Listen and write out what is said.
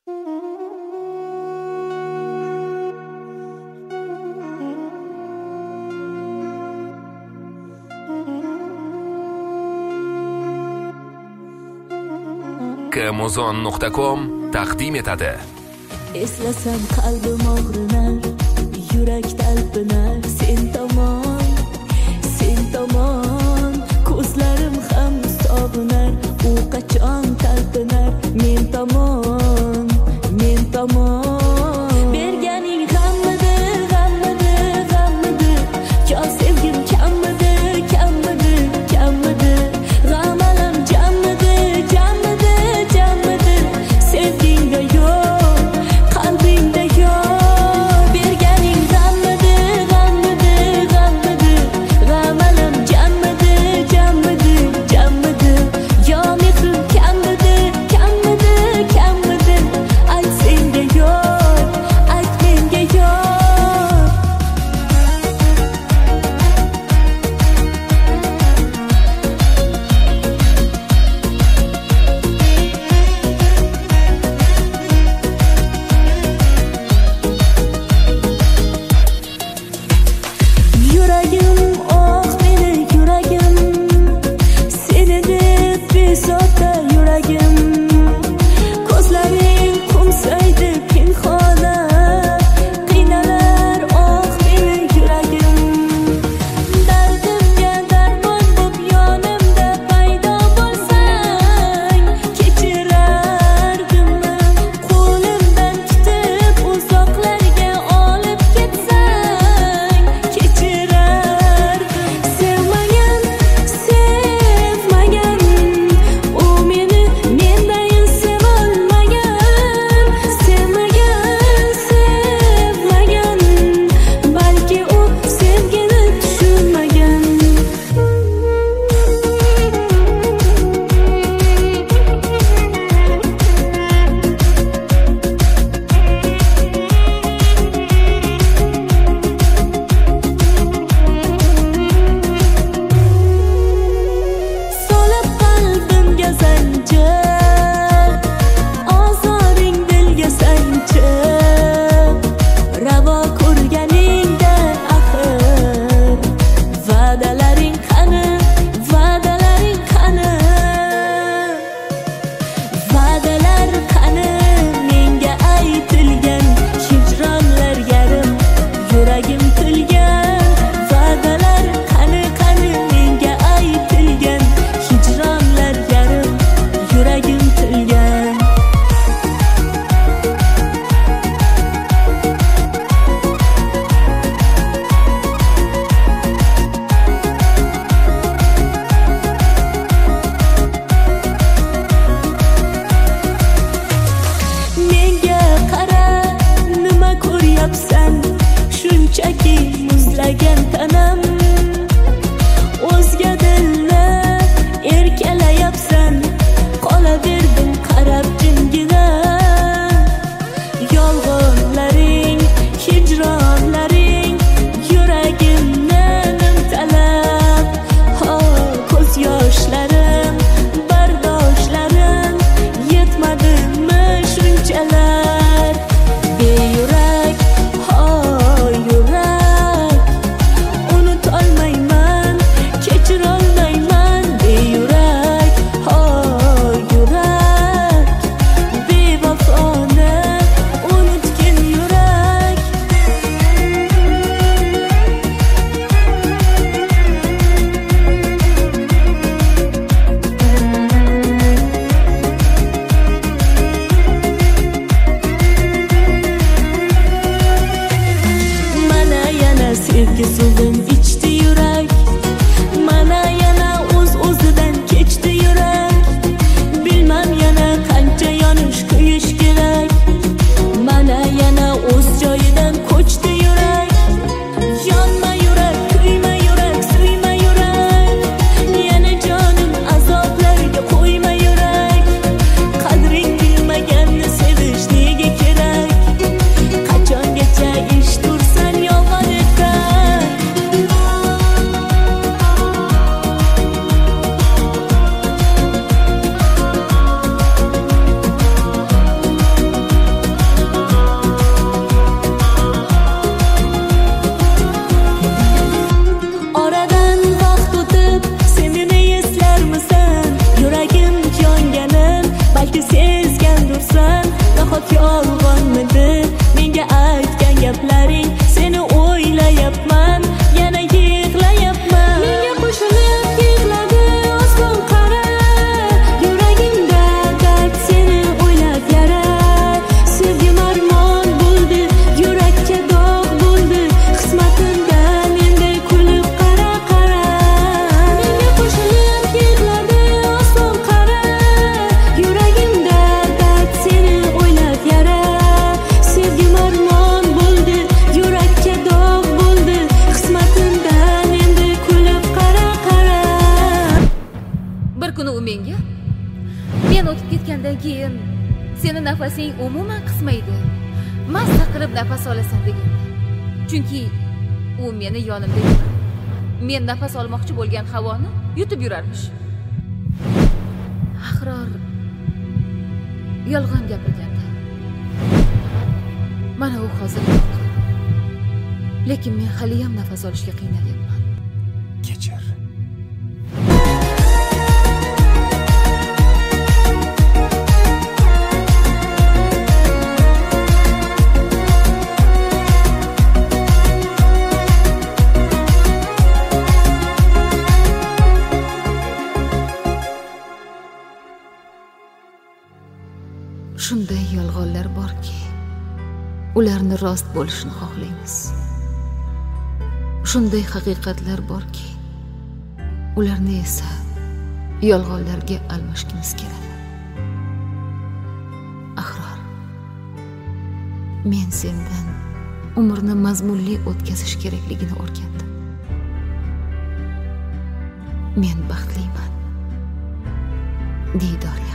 Amazon.com taqdim etadi. Eslasam qalbim og'rinar, yurak talpinar, sen tomon, ko'zlarim ham sog'inar, u qachon talpinar, men tomon. Berganing g'ammidi, yo sevgim kammidi, g'amalam jammidi, sevgingda yo'q, qalbingda yo'q. Berganing g'ammidi, g'amalam jammidi, yo mehrim kammidi, ayt senga yo'q, ayt menga yo'q. Yuragim, oh meni yuragim, seni deb bezovta yuragim. Ko'zlaring qumsaydi pinhona, qiynalar oh meni yuragim. Dardimga darmon bo'p yonimda paydo bo'lsang, kechirardim men. Qo'limdan tutib uzoqlarga olib ketsang, kechirardim. Sevmagan, u meni mendayin sevolmagan. Sevmagan, balki u sevgini tushunmagan. Solib qalbimga zanjir, ozoring dilga sanchib, ravo ko'rganingda axir. Va'dalaring qani, va'dalar qani, menga aytilgan hijronlar yarim, yuragim tilgan. Va'dalar qani, menga aytilgan hijronlar yarim, yuragim tilgan. Menga qara, nima ko'ryapsan? Shunchaki muzlagan tanam, o'zga dilni erkalayapsan. Qolaverdim qarab jimgina, yolg'onlaring, hijronlaring yuragimni nimtalab. Ko'z yoshlarim, bardoshlarim yetmadimi shunchalar? Beyurak, yurak, unutolmayman, kechirolmayman. Beyurak, yurak, bevafoni unutgin yurak. nafasing umuman qismaydi. Mazza qilib nafas olasan deganda. Chunki u meni yonimda edi. Men nafas olmoqchi bo'lgan havoni yutib yurarmish. Ahror yolg'on gapirganda. Mana u hozir yo'q. Lekin men hali ham nafas olishga qiynalyapman. Kechir. Shunday yolg'onlar borki, ularni rost bo'lishini xohlaymiz. Shunday haqiqatlar borki, ularni esa yolg'onlarga almashgimiz keladi. Ahror, men sendan umrni mazmunli o'tkazish kerakligini o'rgandim. Men baxtliman. Diydor